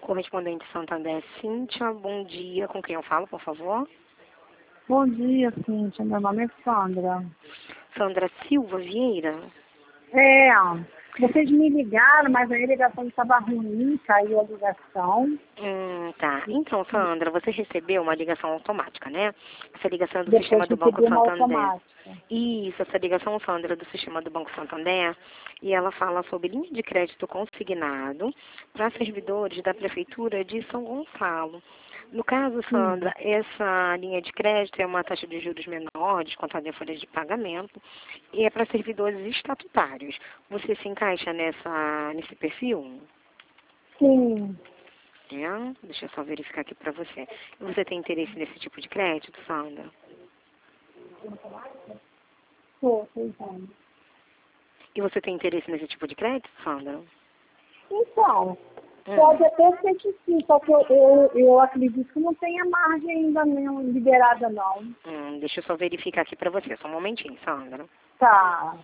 Correspondente Santander, Cíntia, bom dia. Com quem eu falo, por favor? Bom dia, Cíntia. Meu nome é Sandra. Sandra Silva Vieira? Vocês me ligaram, mas a ligação estava ruim, caiu a ligação. Tá. Então, Sandra, você recebeu uma ligação automática, né? Essa ligação é do Depois sistema do Banco recebi uma Santander. automática. Isso, essa ligação, Sandra, é do sistema do Banco Santander, e ela fala sobre linha de crédito consignado para servidores da Prefeitura de São Gonçalo. No caso, Sandra, essa linha de crédito é uma taxa de juros menor, descontada em folha de pagamento, e é para servidores estatutários. Você se encaixa nesse perfil? Sim. Deixa eu só verificar aqui para você. Você tem interesse nesse tipo de crédito, Sandra? Estou entendendo. E você tem interesse nesse tipo de crédito, Sandra? Então, pode até ser que sim, só que eu acredito que não tenha margem ainda não liberada, não. Deixa eu só verificar aqui para você. Só um momentinho, Sandra. Tá.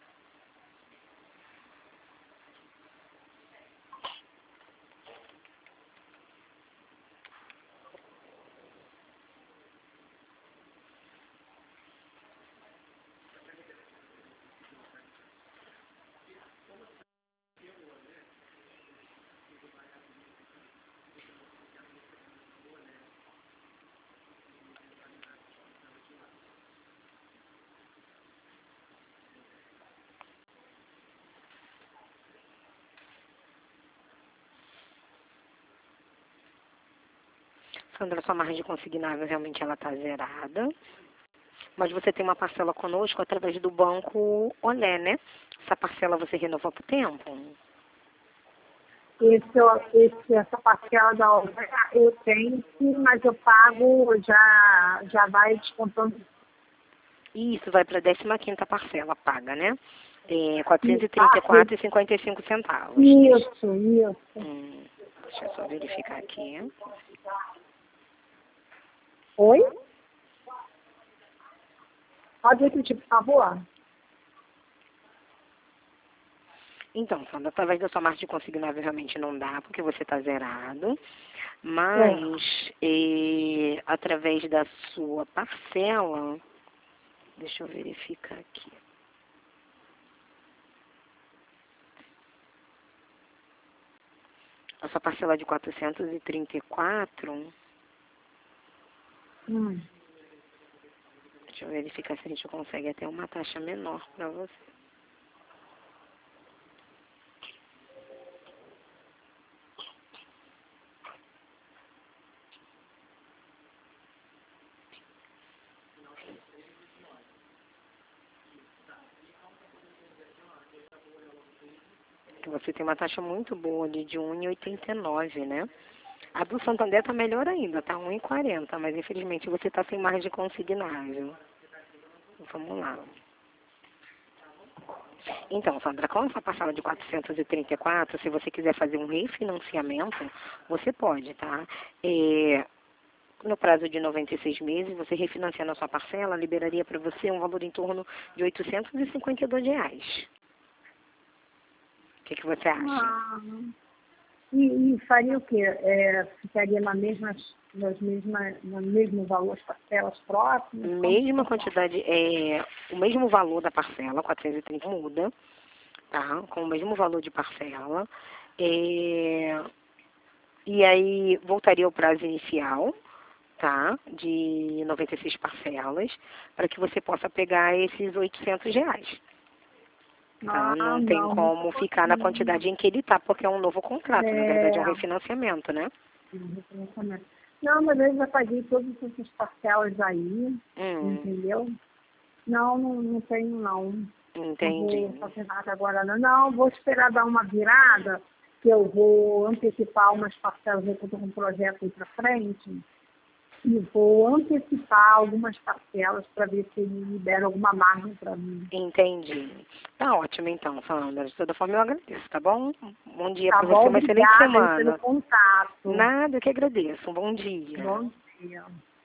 Sandra, sua margem consignável realmente ela está zerada. Mas você tem uma parcela conosco através do Banco Olé, né? Essa parcela você renovou por tempo? Essa parcela da obra eu tenho, sim, mas eu pago, já vai descontando. Isso, vai para a 15ª parcela paga, né? R$ 434,55. Isso. Deixa eu só verificar aqui. Oi? Pode repetir, por favor? Então, Sandra, através da sua margem consignável realmente não dá, porque você está zerado. Mas, através da sua parcela, deixa eu verificar aqui. A sua parcela de 434, deixa eu verificar se a gente consegue até uma taxa menor para você. Você tem uma taxa muito boa ali de 1,89, né? A do Santander está melhor ainda, está 1,40, mas infelizmente você está sem margem consignável. Vamos lá. Então, Sandra, com essa parcela de 434, se você quiser fazer um refinanciamento, você pode, tá? No prazo de 96 meses, você refinanciando a sua parcela, liberaria para você um valor em torno de R$ 852. O que você acha? E faria o quê? Ficaria no mesmo valor as parcelas próximas? Mesma quantidade, o mesmo valor da parcela, 430 muda, tá? Com o mesmo valor de parcela. E aí voltaria ao prazo inicial, tá? De 96 parcelas, para que você possa pegar esses R$ 800. Tá? Não tem como ficar na quantidade em que ele está, porque é um novo contrato, na verdade é um refinanciamento, né? Não, mas eu já paguei todas essas parcelas aí, entendeu? Não tenho, não. Entendi. Não vou fazer nada agora, não. Não, vou esperar dar uma virada, que eu vou antecipar umas parcelas, eu estou com um projeto aí para frente, e vou antecipar algumas parcelas para ver se ele libera alguma margem para mim. Entendi. Tá ótimo então, Sandra. De toda forma eu agradeço, tá bom? Bom dia Tá para bom, você, uma excelente obrigada semana. pelo contato. Nada, eu que agradeço. Um bom dia. Bom dia.